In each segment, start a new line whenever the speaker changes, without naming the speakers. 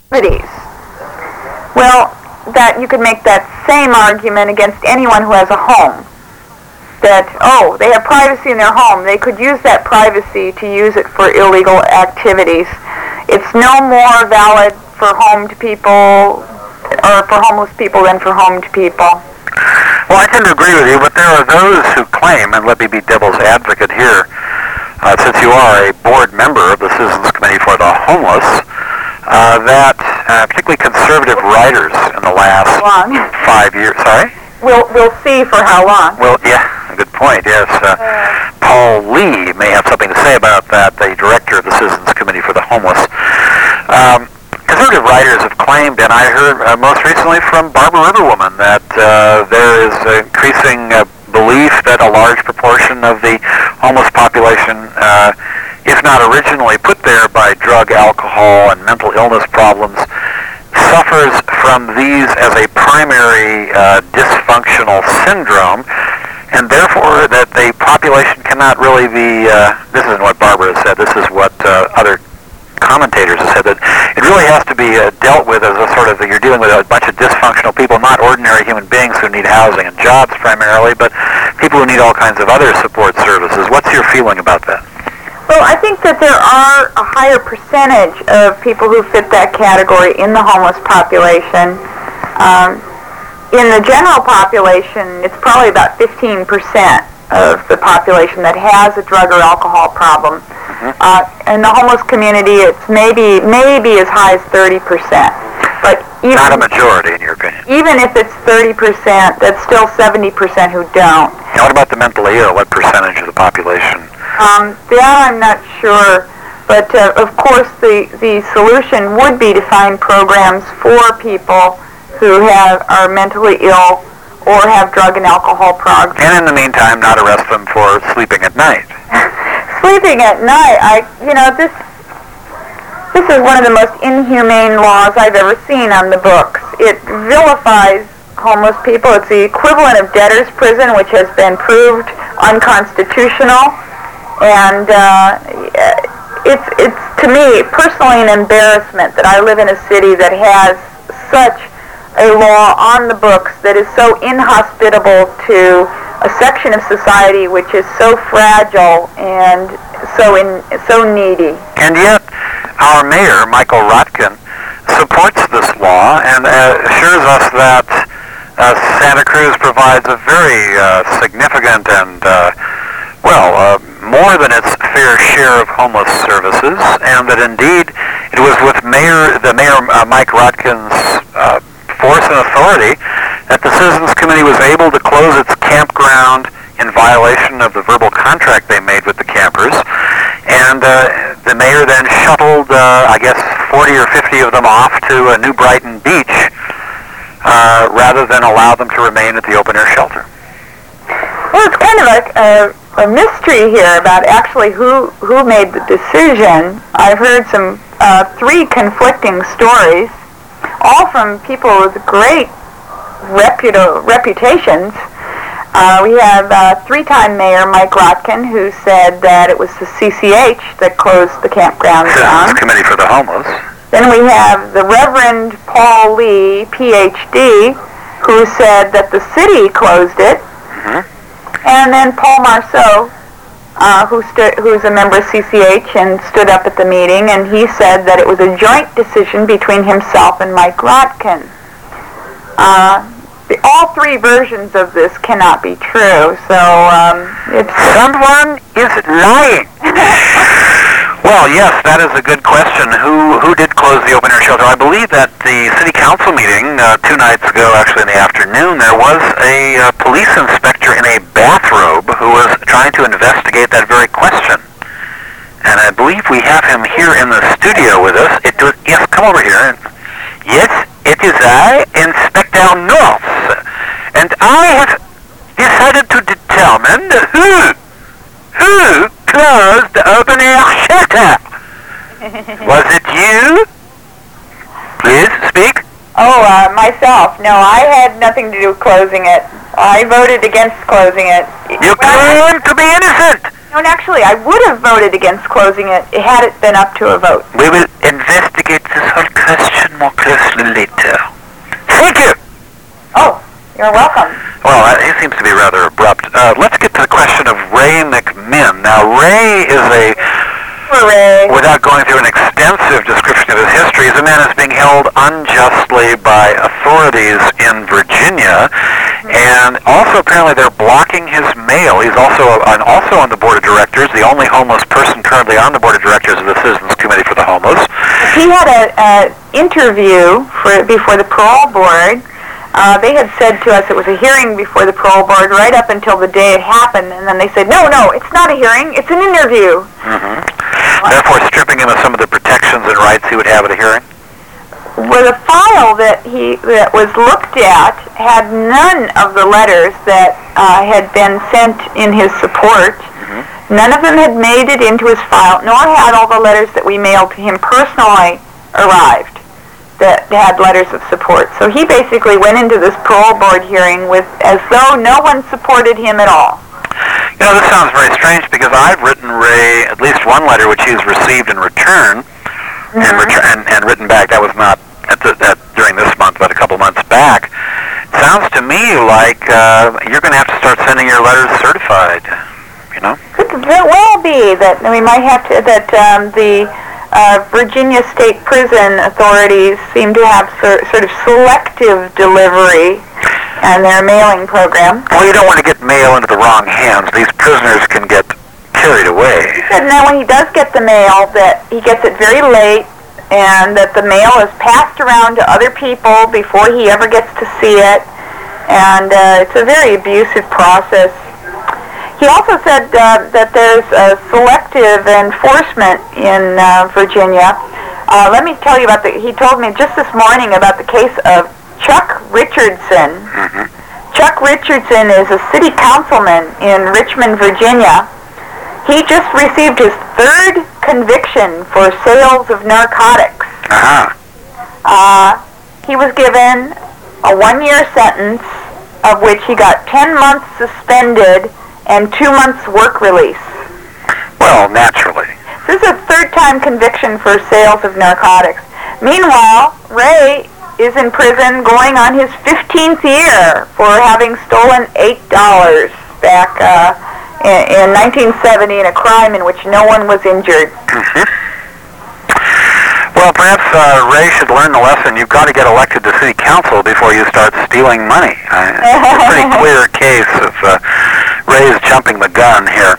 activities. Well, that you could make that same argument against anyone who has a home. That, they have privacy in their home. They could use that privacy to use it for illegal activities. It's no more valid for homed people or for homeless people than for homed people.
Well, I tend to agree with you, but there are those who claim, and let me be devil's advocate here, since you are a board member of the Citizens Committee for the Homeless, that particularly conservative writers in the last 5 years, sorry?
We'll see for how long.
Well, yeah, good point, yes. Paul Lee may have something to say about that, the director of the Citizens Committee for the Homeless. Conservative writers have claimed, and I heard most recently from Barbara Riverwoman, that there is increasing belief that a large proportion of the homeless population, if not originally put there by drug, alcohol, and mental illness problems, suffers from these as a primary dysfunctional syndrome, and therefore that the population cannot really be, this isn't what Barbara said, this is what other commentators have said, that it really has to be dealt with as a sort of, you're dealing with a bunch of dysfunctional people, not ordinary human beings who need housing and jobs primarily, but people who need all kinds of other support services. What's your feeling about that?
Well, I think that there are a higher percentage of people who fit that category in the homeless population. In the general population, it's probably about 15% of the population that has a drug or alcohol problem. In the homeless community, it's maybe as high as 30%. But even,
not a majority, in your opinion.
Even if it's 30%, that's still 70% who don't.
Now, what about the mentally ill? What percentage of the population?
That I'm not sure. But, of course, the solution would be to find programs for people who are mentally ill or have drug and alcohol problems.
And in the meantime, not arrest them for sleeping at night.
Sleeping at night, this is one of the most inhumane laws I've ever seen on the books. It vilifies homeless people. It's the equivalent of debtor's prison, which has been proved unconstitutional. And it's to me personally an embarrassment that I live in a city that has such a law on the books that is so inhospitable to a section of society which is so fragile and so needy.
And yet, our mayor, Michael Rotkin, supports this law and assures us that Santa Cruz provides a very significant and, more than its fair share of homeless services, and that indeed it was with Mayor Mike Rotkin's force and authority that the Citizens Committee was able to close its campground in violation of the verbal contract they made with the campers, and the mayor then shuttled, 40 or 50 of them off to New Brighton Beach rather than allow them to remain at the open-air shelter.
Well, it's kind of a mystery here about actually who made the decision. I've heard some 3 conflicting stories, all from people with great reputations. We have 3-time Mayor Mike Rotkin, who said that it was the CCH that closed the campground down.
Citizens Committee for the Homeless.
Then we have the Reverend Paul Lee, Ph.D., who said that the city closed it. And then Paul Marceau, who's a member of CCH and stood up at the meeting, and he said that it was a joint decision between himself and Mike Rotkin. All 3 versions of this cannot be true, so
someone is lying. Well, yes, that is a good question. Who did close the open-air shelter? I believe that the city council meeting 2 nights ago, actually in the afternoon, there was a police inspector in a bathrobe who was trying to investigate that very question. And I believe we have him here in the studio with us. Yes, come over here. Yes, it is I, Inspector North, and I have decided to determine who closed the open-air shelter. Was it you? Please speak.
Myself. No, I had nothing to do with closing it. I voted against closing it.
You claim to be innocent.
No, and actually, I would have voted against closing it had it been up to a vote.
We will investigate this whole question more closely later. Thank you!
Oh, you're welcome.
Well, he seems to be rather abrupt. Let's get to the question of Ray McMinn. Now, Ray is without going through an extensive description of his history, is a man who's being held unjustly by authorities in Virginia, and also apparently they're blocking his mail. He's also on the board of directors, the only homeless person currently on the board of directors of the Citizens Committee for the Homeless.
He had an interview before the parole board. They had said to us it was a hearing before the parole board right up until the day it happened, and then they said, no, it's not a hearing, it's an interview.
Therefore stripping him of some of the protections and rights he would have at a hearing?
Well, the file that was looked at had none of the letters that had been sent in his support. None of them had made it into his file, nor had all the letters that we mailed to him personally arrived that had letters of support. So he basically went into this parole board hearing as though no one supported him at all.
You know, this sounds very strange because I've written Ray at least one letter which he's received in return, and written back. That was not during this month, but a couple months back. It sounds to me like you're going to have to start sending your letters certified. You know?
Could very well be that we might have to. That the Virginia State Prison authorities seem to have sort of selective delivery and their mailing program.
Well, you don't want to get mail into the wrong hands. These prisoners can get carried away.
He said now when he does get the mail that he gets it very late and that the mail is passed around to other people before he ever gets to see it. And it's a very abusive process. He also said that there's a selective enforcement in Virginia. Let me tell you about he told me just this morning about the case of Chuck Richardson. Chuck Richardson is a city councilman in Richmond, Virginia. He just received his third conviction for sales of narcotics. He was given a 1-year sentence, of which he got 10 months suspended and 2 months work release.
Well, naturally.
This is a third-time conviction for sales of narcotics. Meanwhile, Ray is in prison going on his 15th year for having stolen $8 back in 1970 in a crime in which no one was injured.
Well, perhaps Ray should learn the lesson. You've got to get elected to city council before you start stealing money. It's a pretty clear case of Ray's jumping the gun here.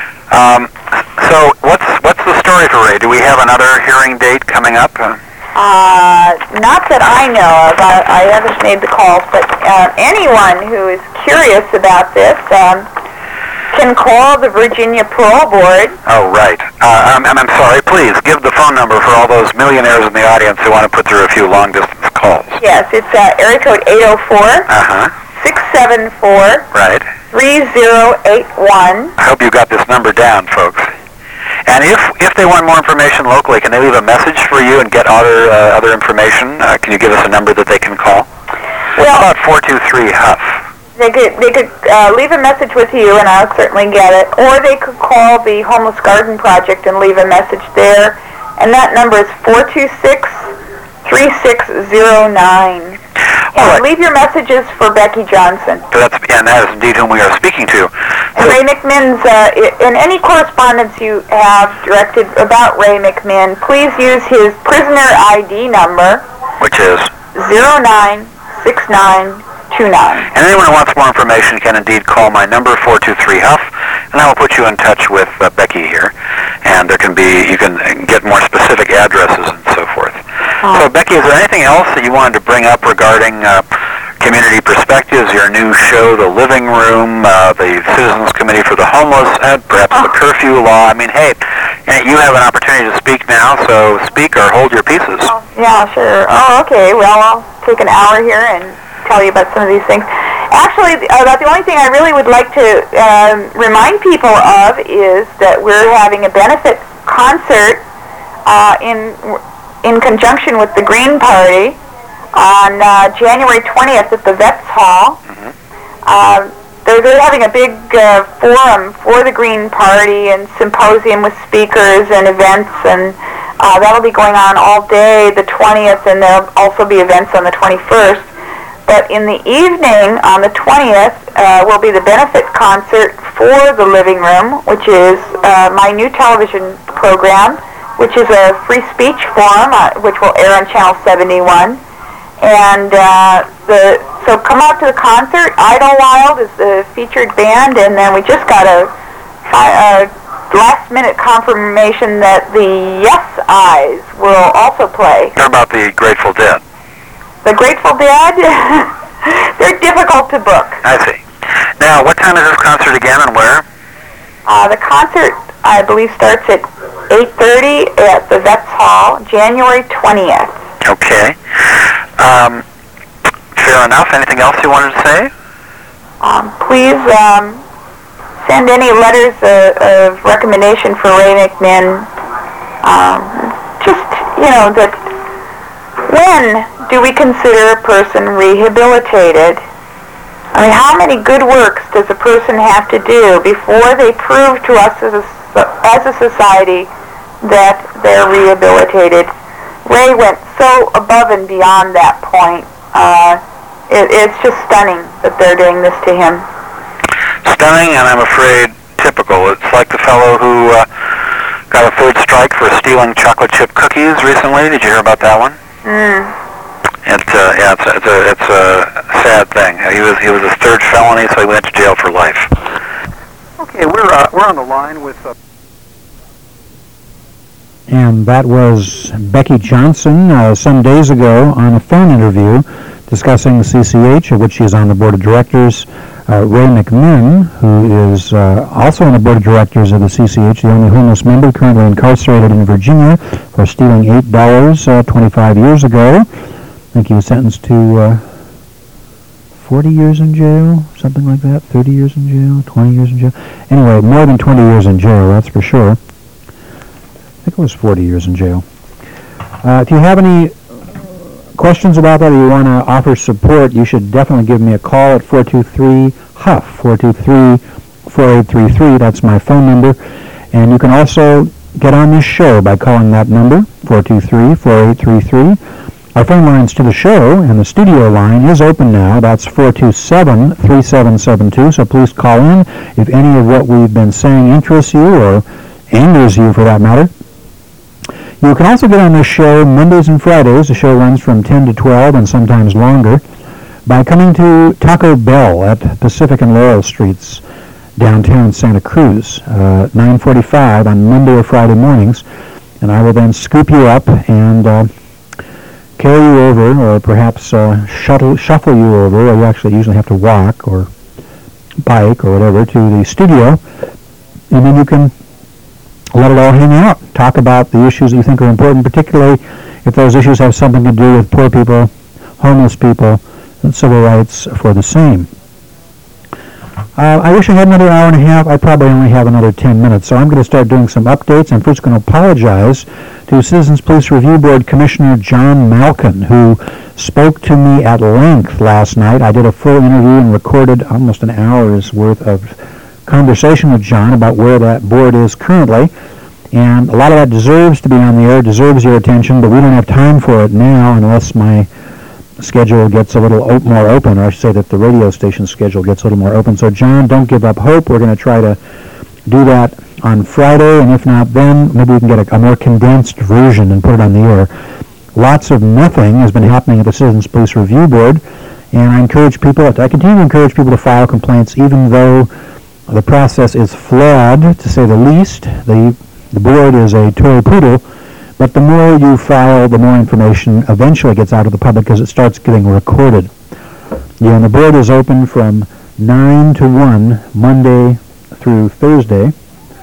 So what's the story for Ray? Do we have another hearing date coming up?
Not that I know of. I haven't made the calls, but anyone who is curious about this can call the Virginia Parole Board.
Oh, right. I'm sorry. Please give the phone number for all those millionaires in the audience who want to put through a few long-distance calls.
Yes, it's area code 804-674
right.
3081.
I hope you got this number down, folks. And if they want more information locally, can they leave a message for you and get other information? Can you give us a number that they can call?
Well,
about 423-HUF.
They could leave a message with you, and I'll certainly get it. Or they could call the Homeless Garden Project and leave a message there. And that number is 426-3609. And leave your messages for Becky Johnson.
And that is indeed whom we are speaking to.
And Ray McMinn's, in any correspondence you have directed about Ray McMinn, please use his prisoner ID number,
which is
096929.
And anyone who wants more information can indeed call my number, 423-HUF, and I will put you in touch with Becky here. And you can get more specific addresses and so forth. So, Becky, is there anything else that you wanted to bring up regarding Community Perspectives, your new show, The Living Room, the Citizens Committee for the Homeless, and perhaps the curfew law? I mean, hey, you have an opportunity to speak now, so speak or hold your pieces.
Yeah, sure. Oh, okay. Well, I'll take an hour here and tell you about some of these things. Actually, about the only thing I really would like to remind people of is that we're having a benefit concert in conjunction with the Green Party on January 20th at the Vets Hall. There's they're having a big forum for the Green Party and symposium with speakers and events, and that'll be going on all day the 20th, and there'll also be events on the 21st. But in the evening on the 20th will be the benefit concert for the Living Room, which is my new television program, which is a free speech forum, which will air on Channel 71. And so come out to the concert. Idlewild is the featured band, and then we just got a last-minute confirmation that the Yes Eyes will also play.
How about the Grateful Dead?
The Grateful Dead, they're difficult to book.
I see. Now, what time is this concert again, and where?
The concert, I believe, starts at 8:30 at the Vets Hall, January 20th.
Okay. Fair enough. Anything else you wanted to say?
Please send any letters of recommendation for Ray McMinn. That when do we consider a person rehabilitated? I mean, how many good works does a person have to do before they prove to us as a society that they're rehabilitated? Ray went so above and beyond that point. It's just stunning that they're doing this to him.
Stunning, and I'm afraid typical. It's like the fellow who got a third strike for stealing chocolate chip cookies recently. Did you hear about that one? It's a sad thing. He was his third felony, so he went to jail for life.
Okay, we're on the line with. And that was Becky Johnson some days ago on a phone interview discussing the CCH, of which she is on the board of directors. Ray McMinn, who is also on the board of directors of the CCH, the only homeless member currently incarcerated in Virginia for stealing $8 25 years ago. I think he was sentenced to 40 years in jail, something like that, 30 years in jail, 20 years in jail. Anyway, more than 20 years in jail, that's for sure. I think it was 40 years in jail. If you have any questions about that or you want to offer support, you should definitely give me a call at 423-HUFF, 423-4833. That's my phone number. And you can also get on this show by calling that number, 423-4833. Our phone lines to the show and the studio line is open now. That's 427-3772. So please call in if any of what we've been saying interests you or angers you for that matter. You can also get on this show Mondays and Fridays. The show runs from 10 to 12 and sometimes longer by coming to Taco Bell at Pacific and Laurel Streets, downtown Santa Cruz, 9:45 on Monday or Friday mornings. And I will then scoop you up and carry you over, or perhaps shuffle you over, or you actually usually have to walk or bike or whatever to the studio, and then you can let it all hang out. Talk about the issues that you think are important, particularly if those issues have something to do with poor people, homeless people, and civil rights for the same. I wish I had another hour and a half. I probably only have another 10 minutes, so I'm going to start doing some updates. I'm first going to apologize to Citizens Police Review Board Commissioner John Malkin, who spoke to me at length last night. I did a full interview and recorded almost an hour's worth of conversation with John about where that board is currently, and a lot of that deserves to be on the air, deserves your attention, but we don't have time for it now unless my schedule gets a little more open, or I should say that the radio station schedule gets a little more open. So John, don't give up hope. We're going to try to do that on Friday, and if not then, maybe we can get a more condensed version and put it on the air. Lots of nothing has been happening at the Citizens Police Review Board, and I continue to encourage people to file complaints, even though the process is flawed, to say the least. The board is a toy poodle, but the more you file, the more information eventually gets out of the public because it starts getting recorded. Yeah, and the board is open from 9 to 1, Monday through Thursday,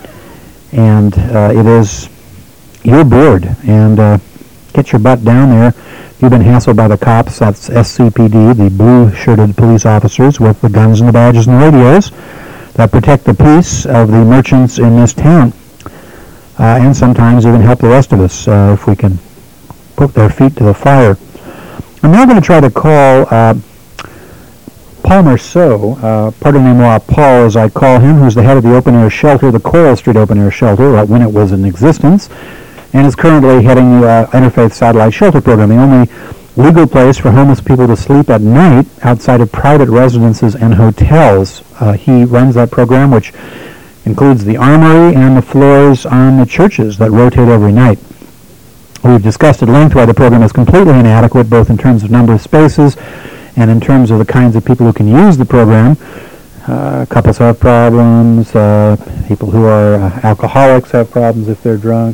and it is your board, and get your butt down there. If you've been hassled by the cops, that's SCPD, the blue-shirted police officers with the guns and the badges and the radios that protect the peace of the merchants in this town, and sometimes even help the rest of us if we can put their feet to the fire. I'm now going to try to call Paul Marceau, pardonnez-moi, Paul as I call him, who's the head of the open-air shelter, the Coral Street open-air shelter, when it was in existence, and is currently heading the Interfaith Satellite Shelter Program, the only legal place for homeless people to sleep at night outside of private residences and hotels. He runs that program, which includes the armory and the floors on the churches that rotate every night. We've discussed at length why the program is completely inadequate, both in terms of number of spaces and in terms of the kinds of people who can use the program. Couples have problems, people who are alcoholics have problems if they're drunk.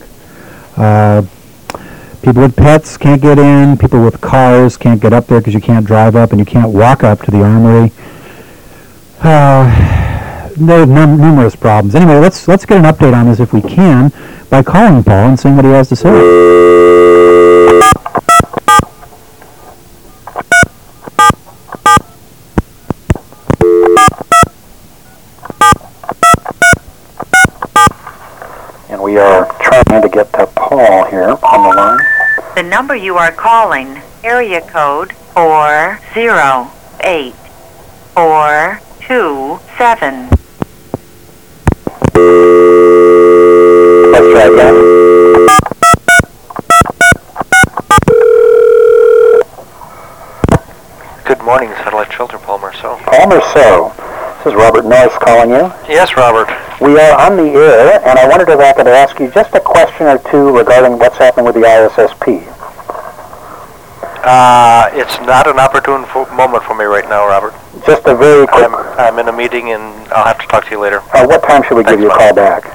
People with pets can't get in. People with cars can't get up there because you can't drive up and you can't walk up to the armory. There are numerous problems. Anyway, let's get an update on this if we can by calling Paul and seeing what he has to say.
And we are trying to get to Paul here on the line.
The number you are calling, area code 408427.
Let's try again.
Good morning, Satellite Shelter, Paul Marceau.
Paul Marceau, this is Robert Norris calling you.
Yes, Robert.
We are on the air, and I wondered if I could ask you just a question or two regarding what's happening with the ISSP.
It's not an opportune moment for me right now, Robert.
Just a very quick...
I'm in a meeting, and I'll have to talk to you later.
What time should we give you a call back?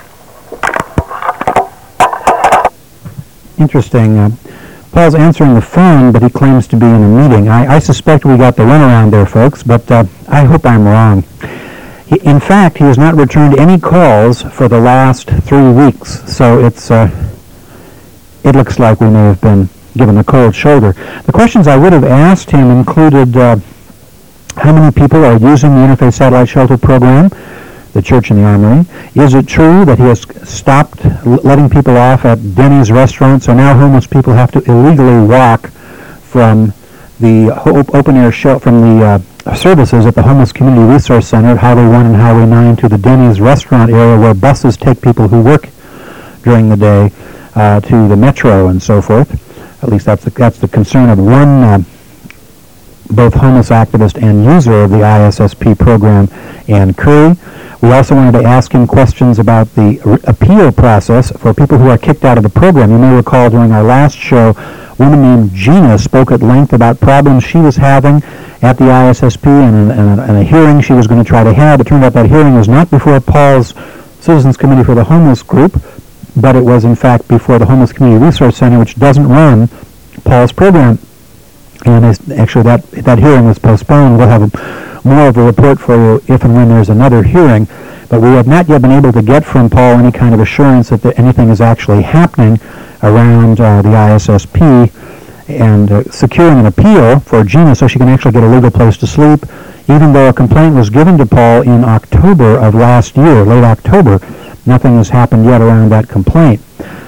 Interesting. Paul's answering the phone, but he claims to be in a meeting. I suspect we got the runaround there, folks, but I hope I'm wrong. In fact, he has not returned any calls for the last 3 weeks, so it looks like we may have been given the cold shoulder. The questions I would have asked him included how many people are using the Interfaith Satellite Shelter Program, the church and the armory. Is it true that he has stopped letting people off at Denny's restaurant, so now homeless people have to illegally walk from the open-air show, from the services at the Homeless Community Resource Center at Highway 1 and Highway 9 to the Denny's restaurant area where buses take people who work during the day to the metro and so forth? At least that's the concern of one both homeless activist and user of the ISSP program, Ann Curry. We also wanted to ask him questions about the appeal process for people who are kicked out of the program. You may recall during our last show, a woman named Gina spoke at length about problems she was having at the ISSP and a hearing she was going to try to have. It turned out that hearing was not before Paul's Citizens Committee for the Homeless group, but it was in fact before the Homeless Community Resource Center, which doesn't run Paul's program. And actually that hearing was postponed. We'll have more of a report for you if and when there's another hearing. But we have not yet been able to get from Paul any kind of assurance that anything is actually happening around the ISSP and securing an appeal for Gina so she can actually get a legal place to sleep, even though a complaint was given to Paul in October of last year, late October. Nothing has happened yet around that complaint.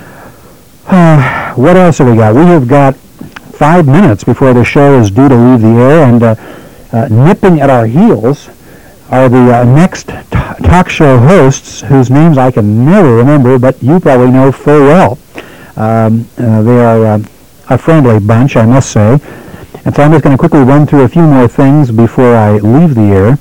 What else have we got? We have got 5 minutes before the show is due to leave the air, and nipping at our heels are the next talk show hosts, whose names I can never remember, but you probably know full well. They are a friendly bunch, I must say. And so I'm just going to quickly run through a few more things before I leave the air.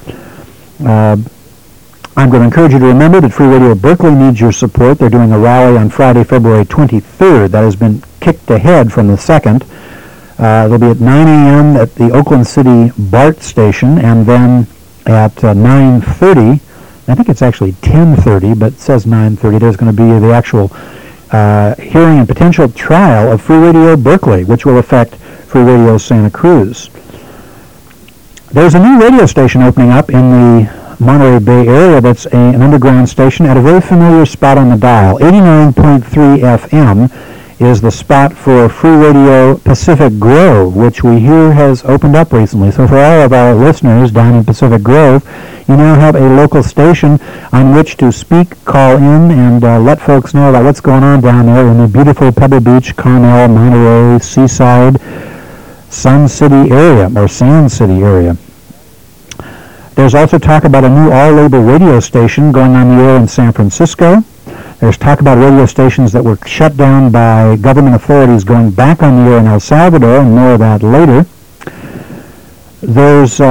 I'm going to encourage you to remember that Free Radio Berkeley needs your support. They're doing a rally on Friday, February 23rd. That has been kicked ahead from the 2nd. They'll be at 9 a.m. at the Oakland City BART station, and then at 9:30, I think it's actually 10:30, but it says 9:30, there's going to be the actual hearing and potential trial of Free Radio Berkeley, which will affect Free Radio Santa Cruz. There's a new radio station opening up in the Monterey Bay area that's an underground station at a very familiar spot on the dial. 89.3 FM is the spot for Free Radio Pacific Grove, which we hear has opened up recently. So for all of our listeners down in Pacific Grove, you now have a local station on which to speak, call in, and let folks know about what's going on down there in the beautiful Pebble Beach, Carmel, Monterey, Seaside, Sun City area, or Sand City area. There's also talk about a new all-label radio station going on the air in San Francisco. There's talk about radio stations that were shut down by government authorities going back on the air in El Salvador, and more of that later. There's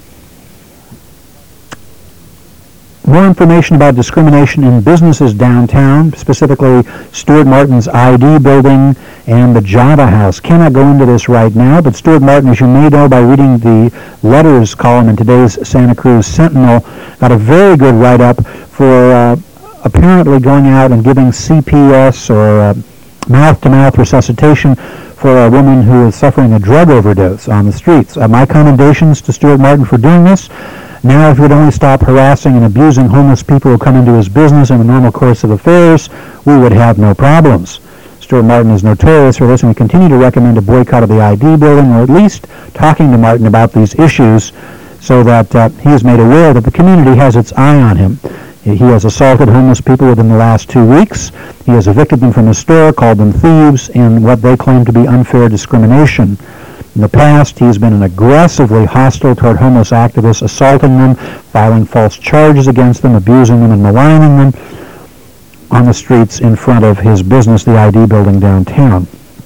more information about discrimination in businesses downtown, specifically Stuart Martin's ID building and the Java House. Cannot go into this right now, but Stuart Martin, as you may know by reading the letters column in today's Santa Cruz Sentinel, got a very good write-up for apparently going out and giving CPS or mouth-to-mouth resuscitation for a woman who is suffering a drug overdose on the streets. My commendations to Stuart Martin for doing this. Now, if he would only stop harassing and abusing homeless people who come into his business in the normal course of affairs, we would have no problems. Stuart Martin is notorious for this, and we continue to recommend a boycott of the ID building, or at least talking to Martin about these issues so that he is made aware that the community has its eye on him. He has assaulted homeless people within the last 2 weeks. He has evicted them from his store, called them thieves, in what they claim to be unfair discrimination. In the past, he's been aggressively hostile toward homeless activists, assaulting them, filing false charges against them, abusing them, and maligning them on the streets in front of his business, the ID building downtown.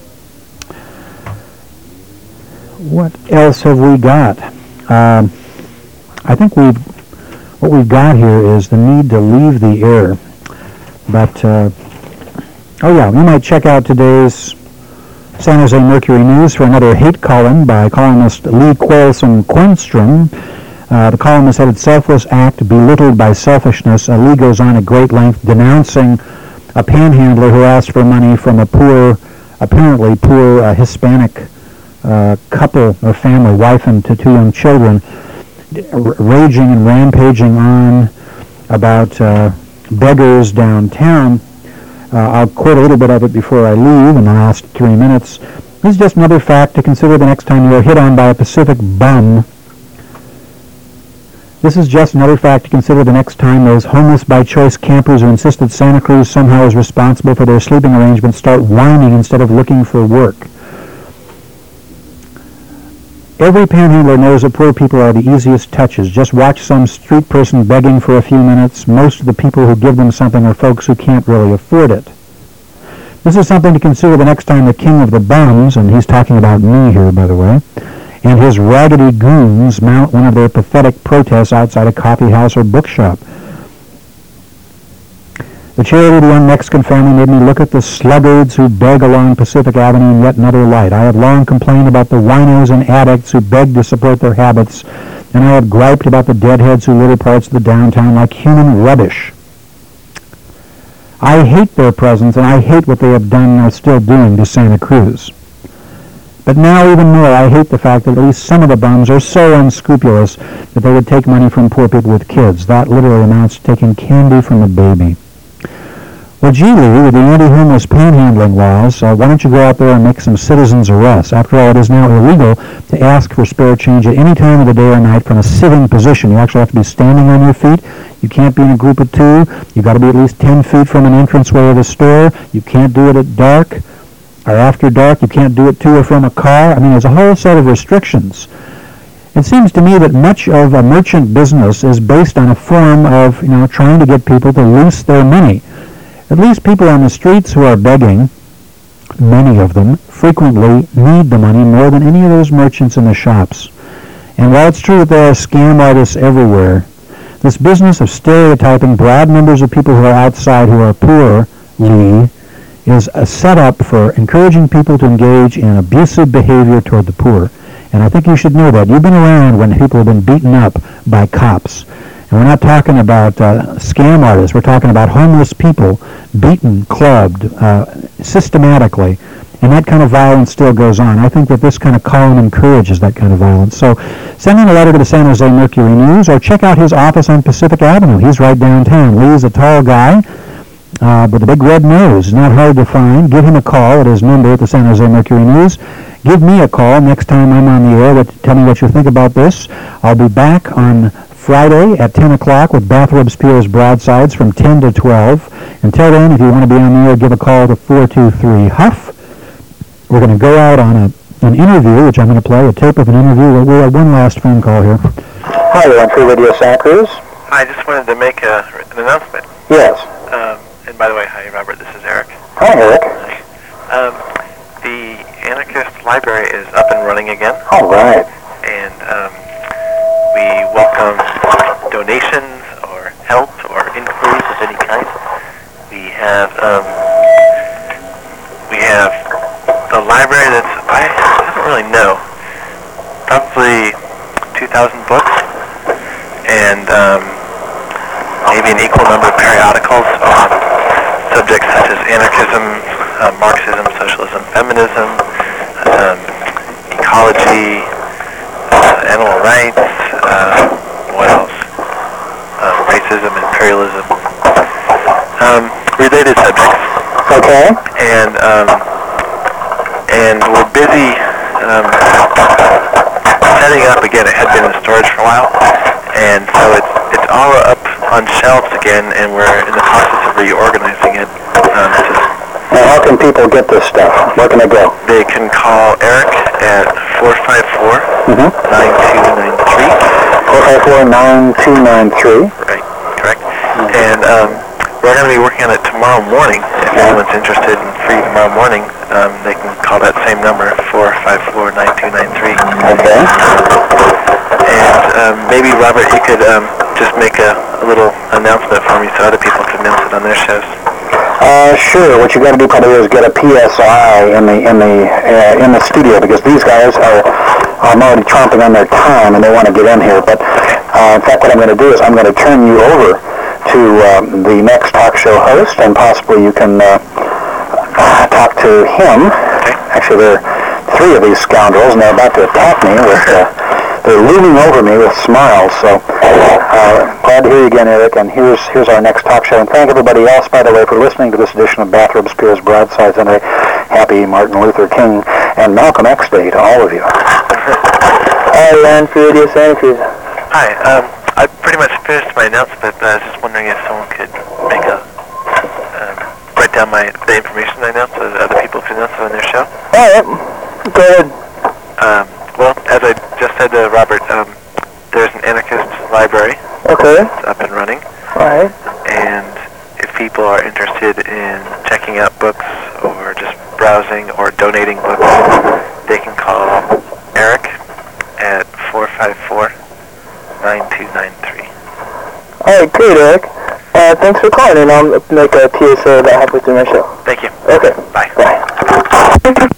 What else have we got? I think what we've got here is the need to leave the air. But, oh yeah, you might check out today's San Jose Mercury News for another hate column by columnist Lee Quarrelsome Quenstrom. The column is headed "Selfless Act Belittled by Selfishness." Lee goes on at great length denouncing a panhandler who asked for money from a apparently poor Hispanic couple or family, wife and 2 young children, raging and rampaging on about beggars downtown. I'll quote a little bit of it before I leave in the last 3 minutes. This is just another fact to consider the next time you are hit on by a Pacific bum. This is just another fact to consider the next time those homeless by choice campers who insist that Santa Cruz somehow is responsible for their sleeping arrangements start whining instead of looking for work. Every panhandler knows that poor people are the easiest touches. Just watch some street person begging for a few minutes. Most of the people who give them something are folks who can't really afford it. This is something to consider the next time the king of the bums, and he's talking about me here, by the way, and his raggedy goons mount one of their pathetic protests outside a coffee house or bookshop. The charity of the young Mexican family made me look at the sluggards who beg along Pacific Avenue in yet another light. I have long complained about the winos and addicts who beg to support their habits, and I have griped about the deadheads who litter parts of the downtown like human rubbish. I hate their presence, and I hate what they have done and are still doing to Santa Cruz. But now even more, I hate the fact that at least some of the bums are so unscrupulous that they would take money from poor people with kids. That literally amounts to taking candy from a baby. Well, gee, Lee, with the anti-homeless panhandling laws, why don't you go out there and make some citizens' arrests? After all, it is now illegal to ask for spare change at any time of the day or night from a sitting position. You actually have to be standing on your feet. You can't be in a group of 2. You've got to be at least 10 feet from an entranceway of a store. You can't do it at dark or after dark. You can't do it to or from a car. I mean, there's a whole set of restrictions. It seems to me that much of a merchant business is based on a form of, trying to get people to loose their money. At least people on the streets who are begging, many of them, frequently need the money more than any of those merchants in the shops. And while it's true that there are scam artists everywhere, this business of stereotyping broad numbers of people who are outside who are poor, Lee, is a setup for encouraging people to engage in abusive behavior toward the poor. And I think you should know that. You've been around when people have been beaten up by cops. And we're not talking about scam artists. We're talking about homeless people beaten, clubbed, systematically. And that kind of violence still goes on. I think that this kind of column encourages that kind of violence. So send in a letter to the San Jose Mercury News or check out his office on Pacific Avenue. He's right downtown. Lee's a tall guy with a big red nose. It's not hard to find. Give him a call at his number at the San Jose Mercury News. Give me a call next time I'm on the air. Tell me what you think about this. I'll be back on Friday at 10 o'clock with Bath Robespierre's Broadsides from 10 to 12. Until then, if you want to be on the air, give a call to 423-HUFF. We're going to go out on an interview, which I'm going to play, a tape of an interview. We'll have one last phone call here.
Hi, you're on Free Radio Santa Cruz.
I just wanted to make an announcement.
Yes.
And by the way, hi, Robert. This is Eric.
Hi, Eric.
The Anarchist Library is up and running again,
All right.
and we welcome donations or help or inquiries of any kind. We have the library that's, I don't really know, probably 2,000 books, and maybe an equal number of periodicals on subjects such as anarchism, Marxism, socialism, feminism, ecology, animal rights, what else? Racism, imperialism, related subjects.
Okay.
And we're busy setting up again. It had been in storage for a while, and so it's all up on shelves again, and we're in the process of reorganizing it.
Now, how can people get this stuff? Where can they go?
They can call Eric at 454-9293.
454-9293.
Right, correct. And we're going to be working on it tomorrow morning. If anyone's interested and free tomorrow morning, they can call that same number, 454-9293.
Okay.
And maybe, Robert, you could just make a little announcement for me so other people can announce it on their shows.
Sure. What you got to do probably is get a PSI in the studio, because these guys are already chomping on their time and they want to get in here. But in fact, what I'm going to do is I'm going to turn you over to the next talk show host, and possibly you can talk to him.
Okay.
Actually, there are three of these scoundrels, and they're about to attack me with. They're looming over me with smiles. So glad to hear you again, Eric. And here's our next talk show. And thank everybody else, by the way, for listening to this edition of Bathrobes, Spears, Broadsides, and a happy Martin Luther King and Malcolm X Day to all of you. Hi, Len, Free Radio Santa Cruz.
Hi. I pretty much finished my announcement, but I was just wondering if someone could make write down the information I announced so that other people can announce it on their show.
All right. Go ahead.
Well, as I just said to Robert, there's an anarchist library.
Okay.
It's up and running.
All right.
And if people are interested in checking out books or just browsing or donating books, they can call Eric at 454-9293.
All right, great, Eric. Thanks for calling, and I'll make a PSA about halfway through my show.
Thank you.
Okay.
Bye.
Bye.